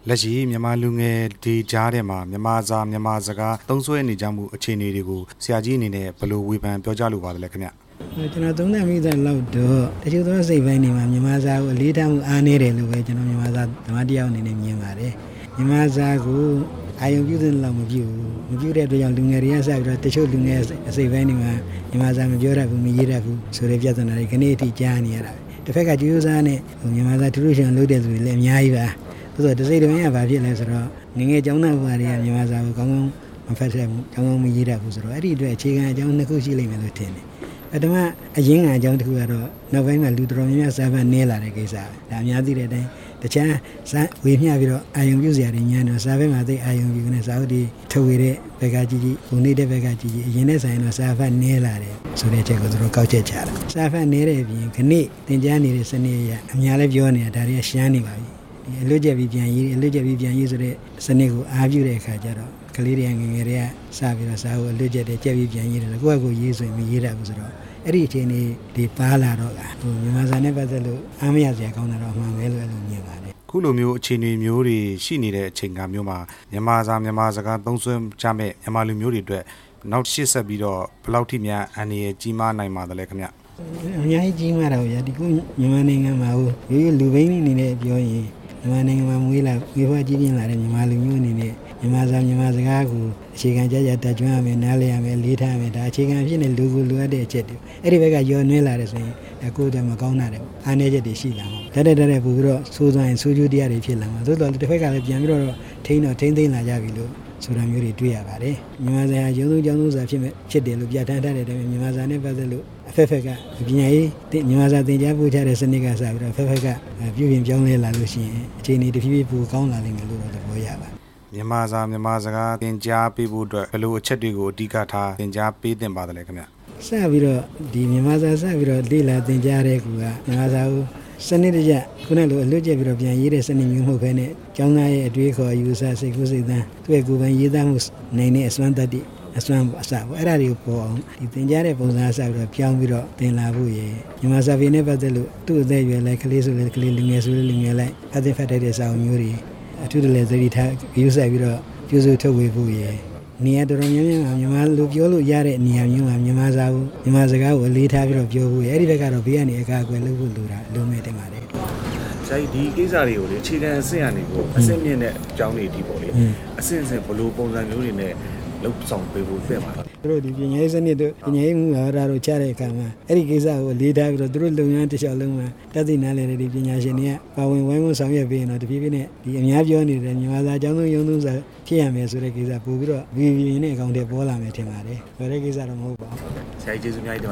လက်ရှိမြန်မာလူငယ်ဒီကြားထဲမှာမြန်မာစကားသုံးစွဲနေကြမှုအခြေအနေတွေကိုဆရာကြီးအနေနဲ့ဘယ်လိုဝေဖန်ပြောကြားလိုပါသလဲခင်ဗျကျွန်တော်သုံးသပ်မိတဲ့လောက်တော့တချို့သောစိတ်ပိုင်းတွေမှာမြန်မာစာကိုအလေးထားမှုအားနည်းတယ်လို့ပဲကျွန်တော်မြန်မာစာဓမ္မတရားအနေနဲ့မြင်ပါတယ်မြန်မာစာကိုအာယုံပြုတဲ့လောက်မပြုတဲ့အတွက်ကြောင့်လူငယ်တွေကစပြီးတော့တချို့လူငယ်အစိတ်ပိုင်းတွေမှာမြန်မာစာမပြောတတ်ဘူးမရေးတတ်ဘူးဆိုတဲ့ပြဿနာတွေခဏအထိကြားနေရတာပဲတစ်ဖက်ကကျိုးစားနဲ့မြန်မာစာထူးထူးချွန်လုပ်တဲ့သူတွေလည်းအများကြီးပါသို့သောတစိတ်တပိုင်းကဘာဖြစ်လဲဆိုတော့ငငယ်ကျောင်းသားဘဝတွေကမြန်မာစာကိုကောင်းကောင်းမဖတ်တတ်ဘူးကောင်းကောင်းမရေးတတ်ဘူးဆိုတော့အဲ့ဒီအတွက်အခြေခံအကြောင်းနှစ်ခုရှိလိမ့်မယ်လို့ထင်တယ်ပထမအရင်းအကြောင်းတစ်ခုကတော့နောက်ပိုင်းမှာလူတော်များများစာဖတ်နည်းလာတဲ့ကိစ္စပဲဒါအများသိတဲ့အတိုင်းတခြားဝေမျှပြီးတော့အာယုံပြုစရာတွေညံ့တော့စာဖတ်မှာသိအာယုံပြုနေစာအုပ်ဒီထုတ်ဝေတဲ့ဘက်ကကြီးပုံနေတဲ့ဘက်ကကြီးအရင်နဲ့ဆိုင်တော့စာဖတ်နည်းလာတယ်ဆိုတဲ့အချက်ကိုသူတို့ကောက်ချက်ချတာစာဖတ်နည်းတဲ့အပြင်ခဏသင်ကြားနေတဲ့စနစ်အရအများလည်းပြောနေတာဒါတွေကရှမ်းနေပါပြီဒီအလွတ်ကျက်ပြီးပြန်ရေးဆိုတဲ့စနစ်ကိုအားပြုတဲ့အခါကျတော့ကလေးတွေငငယ်တွေကစပြီးတော့စာအုပ်အလွတ်ကျက်တဲ့ကျက်ပြီးပြန်ရေးတယ်ကိုယ့်အကူရေးဆိုရင်မရေးတတ်ဘူးဆိုတော့အဲ့ဒီအခြေအနေဒီပါလာတော့မြန်မာစာနဲ့ပတ်သက်လို့အားမရစရာကောင်းတာတော့အမှန်ပဲလို့အဲ့လိုမြင်ပါတယ်ခုလိုမျိုးအခြေအနေမျိုးတွေရှိနေတဲ့အချိန်ကမျိုးမှာမြန်မာစကားသုံးစွဲကြမဲ့မြန်မာလူမျိုးတွေအတွက်နောက်ရှေ့ဆက်ပြီးတော့ဘယ်လောက်ထိများအန္တရာယ်ကြီးမားနိုင်ပါသလဲခင်ဗျအများကြီးကြီးမားတော့ဗျာဒီခုမြန်မာနိုင်ငံမှာဟိုရိုးလူဘိန်းအနေနဲ့ပြောရင်မြန်မာနိုင်ငံမှာမွေးဖွားကြီးပြင်းလာတဲ့မြန်မာလူမျိုးအနေနဲ့မြန်မာစကားကိုအခြေခံကြတက်ကြွရမယ်နားလည်ရမယ်လေးထားရမယ်ဒါအခြေခံဖြစ်နေလူကိုလိုအပ်တဲ့အချက်တွေအဲ့ဒီဘက်ကရောနှွေးလာတယ်ဆိုရင်ကိုယ်တည်းမကောင်းတာတယ်အားနည်းချက်တွေရှိလာမှာတက်ပို့ပြီးတော့ဆိုးသွားရင်ဆိုးကျိုးတရားတွေဖြစ်လာမှာသို့တော်တစ်ဖက်ကလည်းပြန်ပြီးတော့ထိန်းလာကြပြီလို့ဆိုတာမျိုးတွေတွေ့ရပါတယ်မြန်မာစာရုံးသုံးကျောင်းသုံးစာဖြစ်တယ်လို့ပြဋ္ဌာန်းထားတဲ့တိုင်မြန်မာစာနဲ့ပတ်သက်လို့အဖက်ကပညာရေးမြန်မာစာသင်ကြားပို့ချတဲ့စနစ်ကစပြီးတော့အဖက်ကပြုပြင်ပြောင်းလဲလာလို့ရှိရင်အခြေအနေတစ်ဖြည်းဖြည်းပိုကောင်းလာလိမ့်မယ်လို့တော့သဘောရပါတယ်မြန်မာစကားသင်ကြားပေးဖို့အတွက်ဘယ်လိုအချက်တွေကိုအဓိကထားသင်ကြားပေးသင့်ပါသလဲခင်ဗျစပြီးတော့ဒီမြန်မာစာစပြီးတော့လေ့လာသင်ကြားတဲ့ကူကမြန်မာစာကိုစနစ်တကျခုနလိုအလွတ်ကျက်ပြီးတော့ပြန်ရေးတဲ့စနစ်မျိုးမဟုတ်ဘဲနဲ့ကျောင်းသားရဲ့အတွေးခေါ်အယူဆစိတ်ကူးစိတ်သန်းသူ့ရဲ့ကိုယ်ပိုင်ရေးသားမှုနိုင်တဲ့အစွမ်းတတ္တိအစွမ်းအစပေါ့အဲ့ဒါတွေကိုပေါ်အောင်ဒီသင်ကြားတဲ့ပုံစံအစပြီးတော့ပြောင်းပြီးတော့သင်လာဖို့ရယ်မြန်မာစာပေနဲ့ပတ်သက်လို့သူ့အသက်အရွယ်လိုက်ကလေးဆိုလည်းကလေးလူငယ်ဆိုလည်းလူငယ်လိုက်ဖတ်တဲ့စာအုပ်မျိုးတွေအထူးတလဲသတိထားယူဆပြီးတော့ပြုစုထုတ်ဝေဖို့ရယ်နေရာတော်တော်များများမြန်မာလူပြောလို့ရတဲ့နေရာမျိုးမှာမြန်မာစကားကိုအလေးထားပြီးတော့ပြောဖို့ရယ်အဲ့ဒီဘက်ကတော့ဘေးကနေအကာအကွယ်လုပ်ဖို့လိုတာလုံးမဲ့တင်ပါတယ်ဆရာကြီးဒီကိစ္စတွေကိုလေအခြေခံအဆင့်ကနေကိုအဆင့်မြင့်တဲ့အကြောင်းတွေဒီပေါ့လေအဆင့်ဘယ်လိုပုံစံမျိုးတွေနဲ့လောက်ဆောင်ပေးဖို့ပြင်ပါလားသူတို့ဒီပညာရေးစနစ်တို့ပညာရေးမှုဟာတို့ချတဲ့အခါမှာအဲ့ဒီကိစ္စကိုလေးထားပြီးတော့သူတို့လုပ်ငန်းတစ်လျှောက်လုံးမှာတက်သိနားလည်တဲ့ဒီပညာရှင်တွေကပါဝင်ဝိုင်းဝန်းဆောင်ရွက်ပေးရင်တော့တဖြည်းဖြည်းနဲ့ဒီအများပြောနေတဲ့မြန်မာစာအကြောင်းဆုံးရုံးသုံးစာဖြစ်ရမယ်ဆိုတဲ့ကိစ္စပို့ပြီးတော့ဗီနဲ့အကောင့်တွေပေါ်လာမယ်ထင်ပါတယ်။ဒါတဲ့ကိစ္စတော့မဟုတ်ပါဘူး။ဆရာကြီးကျေးဇူးများ